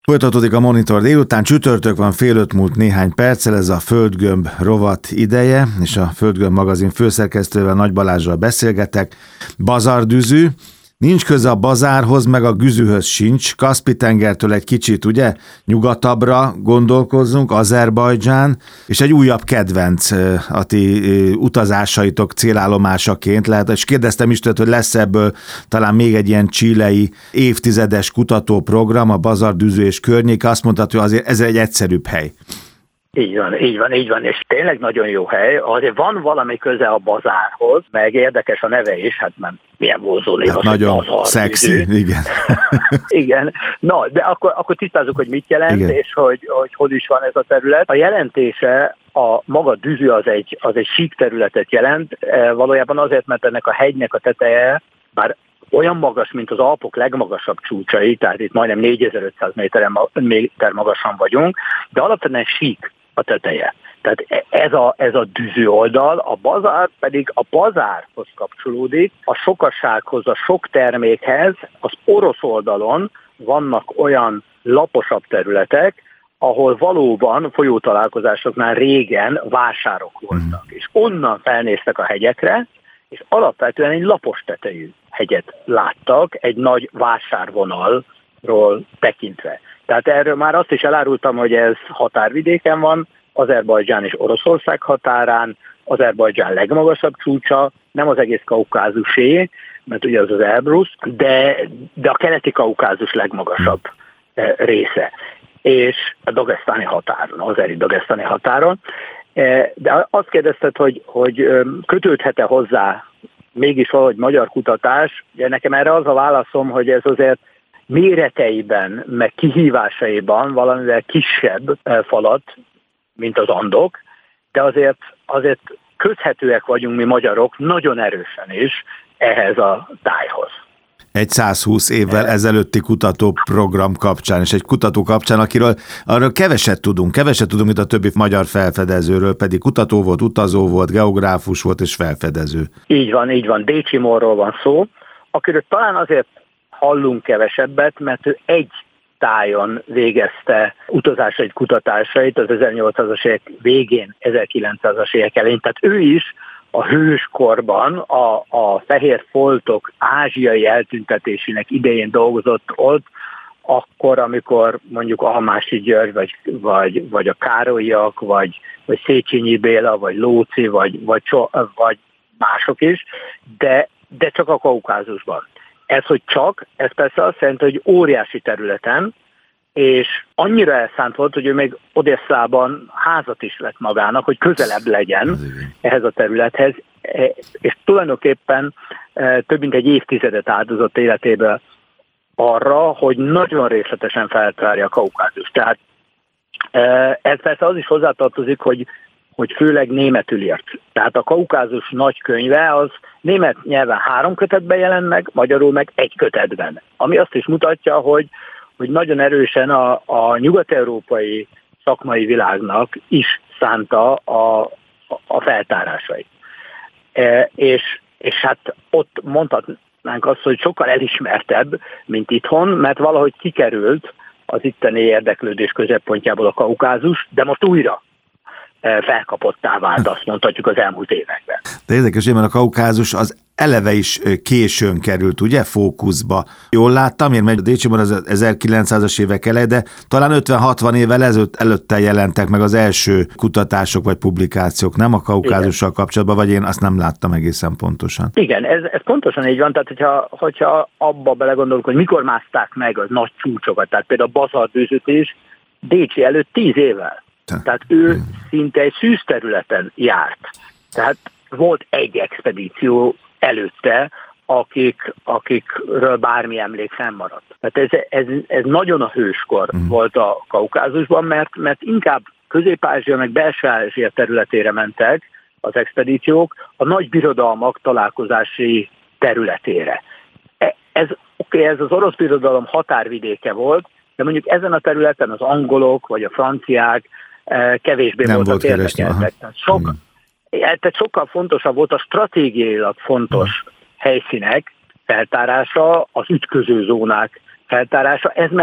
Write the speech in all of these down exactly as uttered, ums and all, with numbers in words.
Folytatódik a Monitor délután, csütörtök van, fél öt múlt néhány perccel, ez a Földgömb rovat ideje, és a Földgömb magazin főszerkesztővel, Nagy Balázsral beszélgetek. Bazardüzű, nincs köze a bazárhoz, meg a güzűhöz sincs, Kaszpi-tengertől egy kicsit, ugye, nyugatabbra gondolkozzunk, Azerbajdzsán, és egy újabb kedvenc a ti utazásaitok célállomásaként lehet, és kérdeztem is tőled, hogy lesz ebből talán még egy ilyen chilei évtizedes kutatóprogram, a Bazardüzű és környéke, azt mondtad, hogy azért ez egy egyszerűbb hely. Így van, így van, így van, és tényleg nagyon jó hely. Azért van valami köze a bazárhoz, meg érdekes a neve is, hát már milyen vonzó név. Hát nagyon szexi, igen. Igen, na, de akkor, akkor tisztázzuk, hogy mit jelent, igen. És hogy, hogy hogy is van ez a terület. A jelentése, a maga Düzű az egy, az egy sík területet jelent, valójában azért, mert ennek a hegynek a teteje, bár olyan magas, mint az Alpok legmagasabb csúcsai, tehát itt majdnem négyezer-ötszáz méter magasan vagyunk, de alapvetően sík a teteje. Tehát ez a, ez a Düzű oldal, a bazár pedig a bazárhoz kapcsolódik, a sokasághoz, a sok termékhez. Az orosz oldalon vannak olyan laposabb területek, ahol valóban folyótalálkozásoknál régen vásárok voltak, és onnan felnéztek a hegyekre, és alapvetően egy lapos tetejű hegyet láttak, egy nagy vásárvonalról tekintve. Tehát erről már azt is elárultam, hogy ez határvidéken van, Azerbajdzsán és Oroszország határán, Azerbajdzsán legmagasabb csúcsa, nem az egész Kaukázusé, mert ugye az az Elbrus, de, de a keleti Kaukázus legmagasabb része. És a dagesztáni határon, az azeri-dagesztáni határon. De azt kérdezted, hogy, hogy kötődhet-e hozzá mégis valahogy magyar kutatás. Ugye nekem erre az a válaszom, hogy ez azért méreteiben, meg kihívásaiban valamivel kisebb falat, mint az Andok, de azért, azért köthetőek vagyunk mi magyarok nagyon erősen is ehhez a tájhoz. Egy száz húsz évvel ezelőtti kutatóprogram kapcsán, és egy kutató kapcsán, akiről arról keveset tudunk, keveset tudunk, mint a többi magyar felfedezőről, pedig kutató volt, utazó volt, geográfus volt és felfedező. Így van, így van. Décsi Morról van szó, akiről talán azért hallunk kevesebbet, mert ő egy tájon végezte utazásait, kutatásait az ezernyolcszázas évek végén, ezerkilencszázas évek elején, tehát ő is a hőskorban a, a fehér foltok ázsiai eltüntetésének idején dolgozott ott, akkor, amikor mondjuk Almási György, vagy, vagy, vagy a Károlyak, vagy, vagy Széchenyi Béla, vagy Lóczy, vagy, vagy, vagy mások is, de, de csak a Kaukázusban. Ez, hogy csak, ez persze azt jelenti, hogy óriási területen, és annyira elszánt volt, hogy ő még Odesszában házat is lett magának, hogy közelebb legyen ehhez a területhez, és tulajdonképpen több mint egy évtizedet áldozott életéből arra, hogy nagyon részletesen feltárja a Kaukázust. Tehát ez persze az is hozzátartozik, hogy, hogy főleg németül írt. Tehát a Kaukázus nagykönyve az német nyelven három kötetben jelent meg, magyarul meg egy kötetben. Ami azt is mutatja, hogy hogy nagyon erősen a, a nyugat-európai szakmai világnak is szánta a, a feltárásait. E, és, és hát ott mondhatnánk azt, hogy sokkal elismertebb, mint itthon, mert valahogy kikerült az itteni érdeklődés középpontjából a Kaukázus, de most újra felkapottá vált, azt mondhatjuk, az elmúlt években. De érdekes, hogy a Kaukázus az eleve is későn került, ugye, fókuszba. Jól láttam, én megy a Décsimor az ezerkilencszázas évek elej, de talán ötven-hatvan évvel ezelőtt előtte jelentek meg az első kutatások vagy publikációk, nem a Kaukázussal kapcsolatban, vagy én azt nem láttam egészen pontosan. Igen, ez, ez pontosan így van, tehát hogyha, hogyha abba belegondolunk, hogy mikor mászták meg az nagy csúcsokat, tehát például a Bazardüzűt is Décsi előtt tíz évvel. Tehát ő hmm. szinte egy szűz területen járt. Tehát volt egy expedíció előtte, akik, akikről bármi emlék fennmaradt. Tehát ez, ez, ez nagyon a hőskor hmm. volt a Kaukázusban, mert, mert inkább Közép-Ázsia meg Belső-Ázsia területére mentek az expedíciók, a nagy birodalmak találkozási területére. Ez, oké, ez az orosz birodalom határvidéke volt, de mondjuk ezen a területen az angolok vagy a franciák kevésbé nem voltak érdekeltek. Tehát, sok, tehát sokkal fontosabb volt a stratégiailag fontos hmm. helyszínek feltárása, az ütköző zónák feltárása, ez meg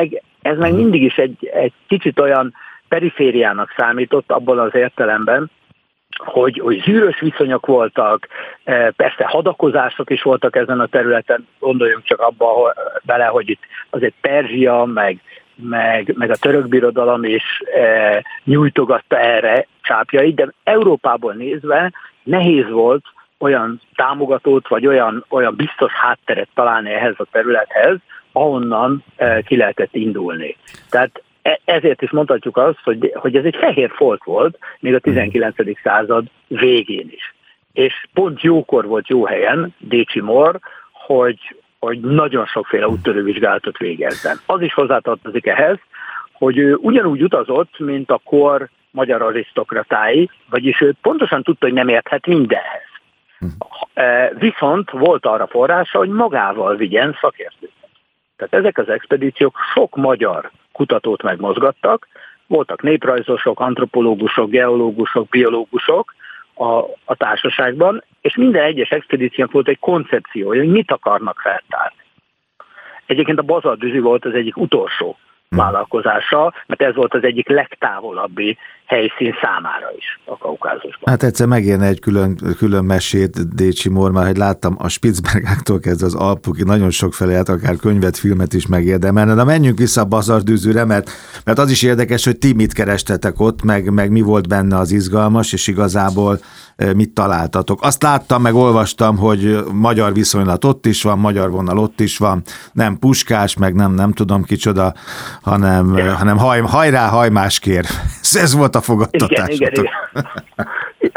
Ez meg mindig is egy, egy kicsit olyan perifériának számított abban az értelemben, hogy, hogy zűrös viszonyok voltak, persze hadakozások is voltak ezen a területen, gondoljunk csak abba bele, hogy itt azért Perzsia, meg, meg, meg a török birodalom is e, nyújtogatta erre csápjait, de Európából nézve nehéz volt olyan támogatót, vagy olyan, olyan biztos hátteret találni ehhez a területhez, ahonnan e, ki lehetett indulni. Tehát ezért is mondhatjuk azt, hogy, hogy ez egy fehér folt volt, még a tizenkilencedik század végén is. És pont jókor volt jó helyen Décsi Mór, hogy, hogy nagyon sokféle úttörővizsgálatot végezzen. Az is hozzátartozik ehhez, hogy ő ugyanúgy utazott, mint a kor magyar arisztokratái, vagyis ő pontosan tudta, hogy nem érthet mindenhez. Viszont volt arra forrása, hogy magával vigyen szakértőt. Tehát ezek az expedíciók sok magyar kutatót megmozgattak, voltak néprajzosok, antropológusok, geológusok, biológusok a, a társaságban, és minden egyes expedíciónak volt egy koncepciója, hogy mit akarnak feltárni. Egyébként a Bazar Düzi volt az egyik utolsó vállalkozása, mert ez volt az egyik legtávolabbi helyszín számára is a Kaukázusban. Hát egyszer megérne egy külön, külön mesét Décsi Mór, már hogy láttam a Spitzbergáktól kezdve az Alpokig, nagyon sok felé, akár könyvet, filmet is megérdemelne. De menjünk vissza a Bazar Düzűre, mert, mert az is érdekes, hogy ti mit kerestetek ott, meg, meg mi volt benne az izgalmas, és igazából mit találtatok. Azt láttam, meg olvastam, hogy magyar viszonylat ott is van, magyar vonal ott is van, nem Puskás, meg nem, nem tudom kicsoda, hanem, ja. hanem haj, hajrá, hajmáskér. Ez volt a fogadtatás. Igen, igen, igen.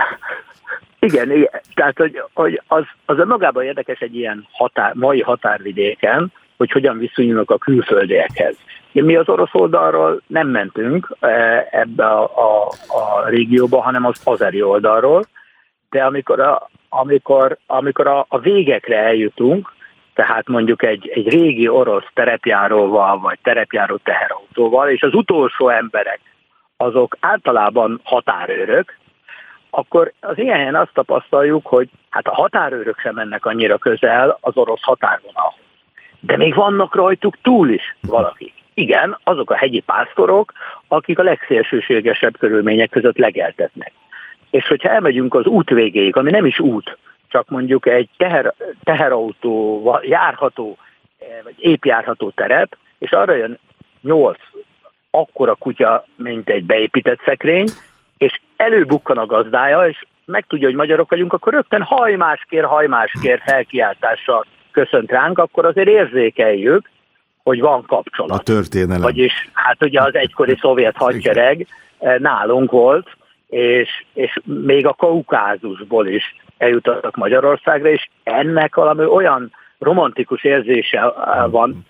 igen, igen. Tehát, hogy, hogy az, az magában érdekes egy ilyen határ, mai határvidéken, hogy hogyan viszonyulnak a külföldiekhez. Mi az orosz oldalról nem mentünk ebbe a, a, a régióba, hanem az azeri oldalról, de amikor a, amikor, amikor a, a végekre eljutunk, tehát mondjuk egy, egy régi orosz terepjáróval, vagy terepjáró teherautóval, és az utolsó emberek, azok általában határőrök, akkor az ilyen helyen azt tapasztaljuk, hogy hát a határőrök sem mennek annyira közel az orosz határvonalhoz. De még vannak rajtuk túl is valakik. Igen, azok a hegyi pásztorok, akik a legszélsőségesebb körülmények között legeltetnek. És hogyha elmegyünk az út végéig, ami nem is út, csak mondjuk egy teher, teherautó járható, vagy épp járható terep, és arra jön nyolc akkora kutya, mint egy beépített szekrény, és előbukkan a gazdája, és megtudja, hogy magyarok vagyunk, akkor rögtön hajmáskér, hajmáskér felkiáltással köszönt ránk, akkor azért érzékeljük, hogy van kapcsolat. A történelem. Vagyis hát ugye az egykori szovjet hadsereg nálunk volt, és, és még a Kaukázusból is eljutottak Magyarországra, és ennek valami olyan romantikus érzése van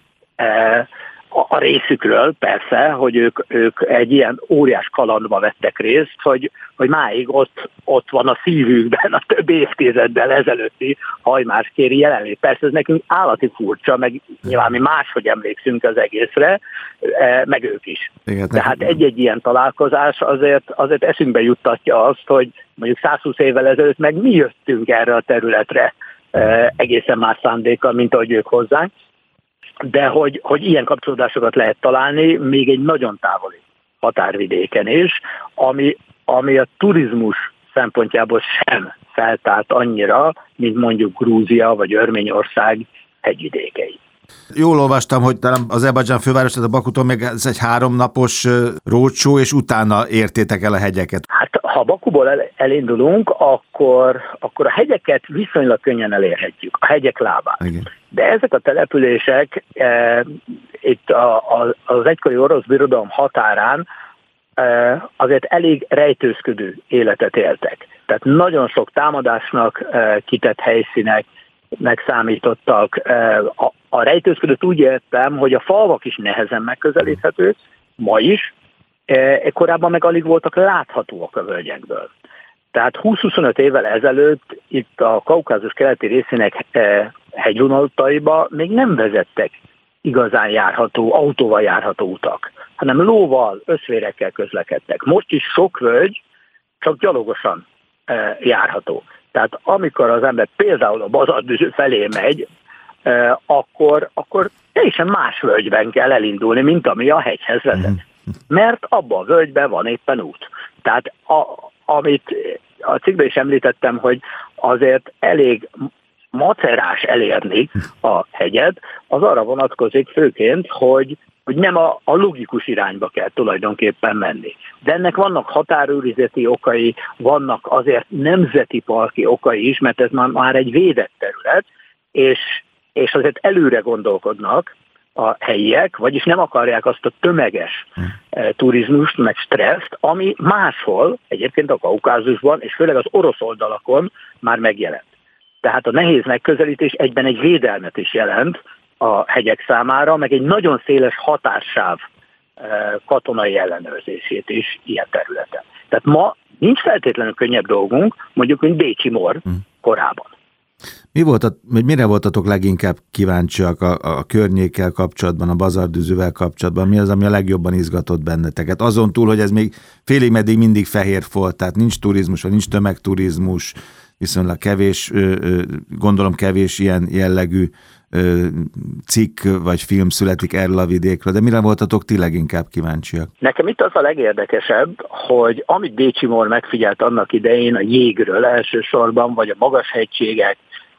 a részükről, persze, hogy ők, ők egy ilyen óriás kalandba vettek részt, hogy, hogy máig ott, ott van a szívükben a több évtizeddel ezelőtti hajmáskéri jelenlét. Persze ez nekünk állati furcsa, meg nyilván mi máshogy emlékszünk az egészre, meg ők is. Igen, tehát egy-egy ilyen találkozás azért, azért eszünkbe juttatja azt, hogy mondjuk százhúsz évvel ezelőtt meg mi jöttünk erre a területre egészen más szándékkal, mint ahogy ők hozzánk. De hogy, hogy ilyen kapcsolódásokat lehet találni még egy nagyon távoli határvidéken is, ami, ami a turizmus szempontjából sem feltárt annyira, mint mondjuk Grúzia vagy Örményország hegyvidékei. Jól olvastam, hogy talán Azerbajdzsán főváros, tehát a Bakuton még ez egy háromnapos roadshow, és utána értétek el a hegyeket. Hát ha Bakuból el, elindulunk, akkor, akkor a hegyeket viszonylag könnyen elérhetjük, a hegyek lábán. Igen. De ezek a települések e, itt a, a, az egykori orosz birodalom határán e, azért elég rejtőzködő életet éltek. Tehát nagyon sok támadásnak e, kitett helyszínek megszámítottak. A, a rejtőzködőt úgy értem, hogy a falvak is nehezen megközelíthetők, ma is, korábban meg alig voltak láthatóak a völgyekből. Tehát húsz-huszonöt évvel ezelőtt itt a Kaukázus keleti részének hegyvonalaiba még nem vezettek igazán járható, autóval járható utak, hanem lóval, öszvérekkel közlekedtek. Most is sok völgy csak gyalogosan járható. Tehát amikor az ember például a Bazar Düzű felé megy, akkor, akkor teljesen más völgyben kell elindulni, mint ami a hegyhez vezet. Mert abban a völgyben van éppen út. Tehát a, amit a cikkben is említettem, hogy azért elég macerás elérni a hegyet, az arra vonatkozik főként, hogy, hogy nem a, a logikus irányba kell tulajdonképpen menni. De ennek vannak határőrizeti okai, vannak azért nemzeti parki okai is, mert ez már, már egy védett terület, és, és azért előre gondolkodnak a helyiek, vagyis nem akarják azt a tömeges e, turizmust, meg stresszt, ami máshol, egyébként a Kaukázusban, és főleg az orosz oldalakon már megjelent. Tehát a nehéz megközelítés egyben egy védelmet is jelent a hegyek számára, meg egy nagyon széles hatássáv e, katonai ellenőrzését is ilyen területen. Tehát ma nincs feltétlenül könnyebb dolgunk, mondjuk, mint Bécsi Mor korábban. Mi volt a, mire voltatok leginkább kíváncsiak a, a környékkel kapcsolatban, a bazardűzővel kapcsolatban? Mi az, ami a legjobban izgatott benneteket? Azon túl, hogy ez még félig meddig mindig fehér folt, tehát nincs turizmus, vagy nincs tömegturizmus, viszonylag kevés, gondolom kevés ilyen jellegű cikk vagy film születik erről a vidékről, de mire voltatok ti leginkább kíváncsiak? Nekem itt az a legérdekesebb, hogy amit Bécsi Mor megfigyelt annak idején a jégről elsősorban, vagy a magas hegységek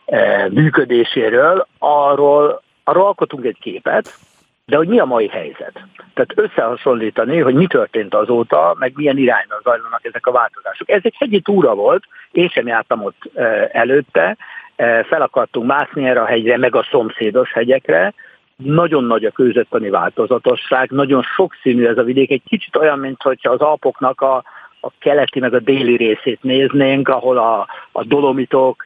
működéséről, arról, arról alkotunk egy képet, de hogy mi a mai helyzet. Tehát összehasonlítani, hogy mi történt azóta, meg milyen irányban zajlanak ezek a változások. Ez egy hegyi túra volt, én sem jártam ott előtte, fel akartunk mászni erre a hegyre, meg a szomszédos hegyekre. Nagyon nagy a kőzetani változatosság, nagyon sokszínű ez a vidék, egy kicsit olyan, mint hogyha az Alpoknak a, a keleti, meg a déli részét néznénk, ahol a, a dolomitok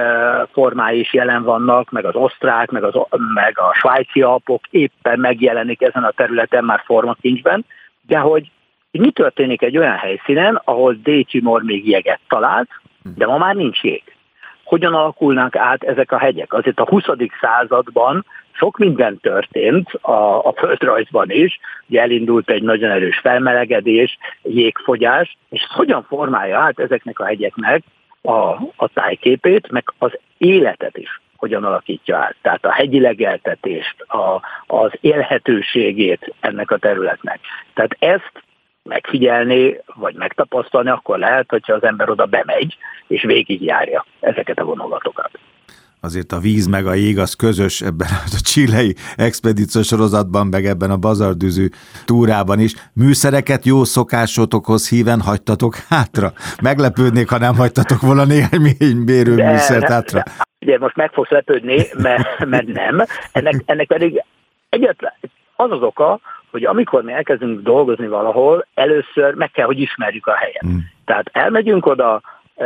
formái is jelen vannak, meg az osztrák, meg, az, meg a svájci Alpok éppen megjelenik ezen a területen már formakincsben, de hogy mi történik egy olyan helyszínen, ahol Bécsi Mor még jeget talált, de ma már nincs jég. Hogyan alakulnak át ezek a hegyek? Azért a huszadik században sok minden történt a, a földrajzban is, ugye elindult egy nagyon erős felmelegedés, jégfogyás, és hogyan formálja át ezeknek a hegyeknek a, a tájképét, meg az életet is hogyan alakítja át. Tehát a hegyi legeltetést, a, az élhetőségét ennek a területnek. Tehát ezt megfigyelni, vagy megtapasztalni, akkor lehet, hogyha az ember oda bemegy, és végigjárja ezeket a vonulatokat. Azért a víz meg a jég az közös ebben a chilei expedíciós sorozatban, meg ebben a bazardűzű túrában is. Műszereket jó szokásotokhoz híven hagytatok hátra? Meglepődnék, ha nem hagytatok volna néhány mérőműszert hátra. Ugye most meg fogsz lepődni, mert, mert nem. Ennek, ennek pedig egyetlen az az oka, hogy amikor mi elkezdünk dolgozni valahol, először meg kell, hogy ismerjük a helyet. Mm. Tehát elmegyünk oda,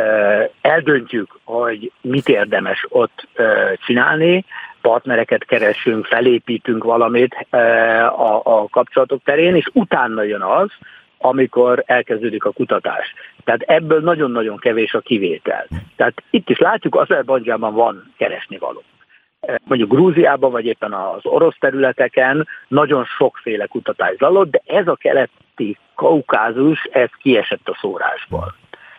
eldöntjük, hogy mit érdemes ott csinálni, partnereket keresünk, felépítünk valamit a, a kapcsolatok terén, és utána jön az, amikor elkezdődik a kutatás. Tehát ebből nagyon-nagyon kevés a kivétel. Tehát itt is látjuk, Azerbajdzsánban van keresnivaló. Mondjuk Grúziában, vagy éppen az orosz területeken nagyon sokféle kutatás zajlott, de ez a keleti Kaukázus, ez kiesett a szórásból.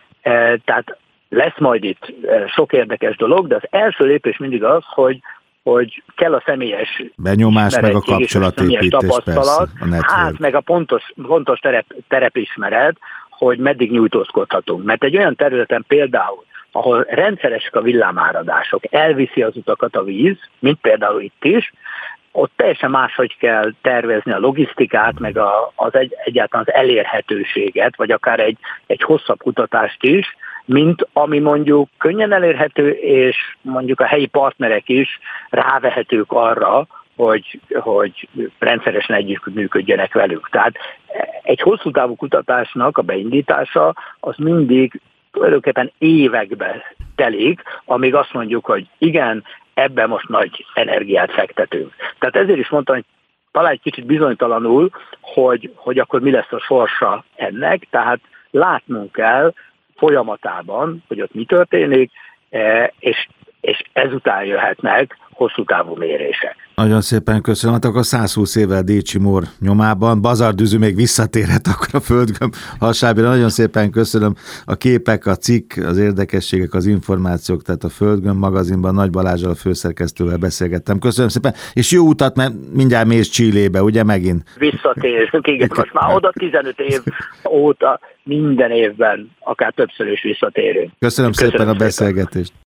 Tehát lesz majd itt sok érdekes dolog, de az első lépés mindig az, hogy, hogy kell a személyes benyomás, meg a kapcsolatépítés, tapasztalat, persze, hát meg a pontos, pontos terep, terepismeret, hogy meddig nyújtózkodhatunk. Mert egy olyan területen például, ahol rendszeresek a villámáradások, elviszi az utakat a víz, mint például itt is, ott teljesen máshogy kell tervezni a logisztikát, meg a, az egy, egyáltalán az elérhetőséget, vagy akár egy, egy hosszabb kutatást is, mint ami mondjuk könnyen elérhető, és mondjuk a helyi partnerek is rávehetők arra, hogy, hogy rendszeresen együttműködjenek velük. Tehát egy hosszú távú kutatásnak a beindítása az mindig tulajdonképpen évekbe telik, amíg azt mondjuk, hogy igen, ebben most nagy energiát fektetünk. Tehát ezért is mondtam, hogy talán egy kicsit bizonytalanul, hogy, hogy akkor mi lesz a sorsa ennek, tehát látnunk kell folyamatában, hogy ott mi történik, és és ezután jöhetnek hosszú távú mérések. Nagyon szépen köszönöm. Hát akkor száz húsz évvel Décsi Mór nyomában. Bazardűzű még visszatérhet akkor a földgömb hasábjára. Nagyon szépen köszönöm a képek, a cikk, az érdekességek, az információk, tehát a Földgömb magazinban Nagy Balázsral, a főszerkesztővel beszélgettem. Köszönöm szépen, és jó utat, mert mindjárt mész Chilébe, ugye megint? Visszatérünk, igen, most már oda tizenöt év óta minden évben, akár többször is visszatérünk. Köszönöm, köszönöm szépen a beszélgetést.